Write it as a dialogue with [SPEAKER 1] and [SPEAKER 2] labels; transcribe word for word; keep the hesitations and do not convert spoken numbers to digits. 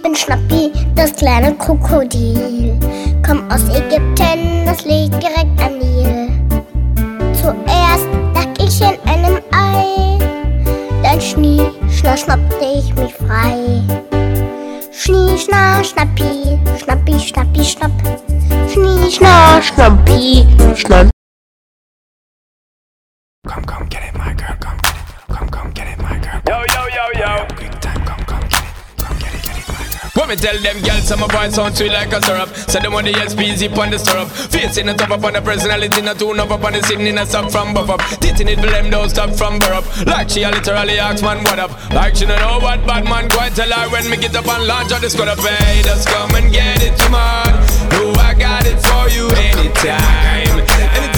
[SPEAKER 1] bin Schnappi, das kleine Krokodil. Komm aus Ägypten, das liegt direkt am Nil. Zuerst lag ich in einem Ei, dann schnie, schna, schnappte ich mich frei. Schnie, schna, schnappi, schnappi, schnappi, schnapp. Schnie, schna, schnappi, schnapp.
[SPEAKER 2] Come, come, get it, my girl, come get it. Come, come, get it, my girl.
[SPEAKER 3] Yo, yo, yo, yo.
[SPEAKER 2] Quick time, come, come, get it. Come, get it, get it, my girl.
[SPEAKER 3] When me tell them girls, some of my sound sweet like a syrup. Say them want the S P Z on the syrup. Facing it up upon the personality, not tune up upon the sitting in a suck from buff up. Titting it for them, don't stop from burr up. Like she a literally asks man what up. Like she don't know what bad man quite tell her when me get up and launch out the squad up. Hey, just come and get it, come on. No, I got it for you anytime. Anytime.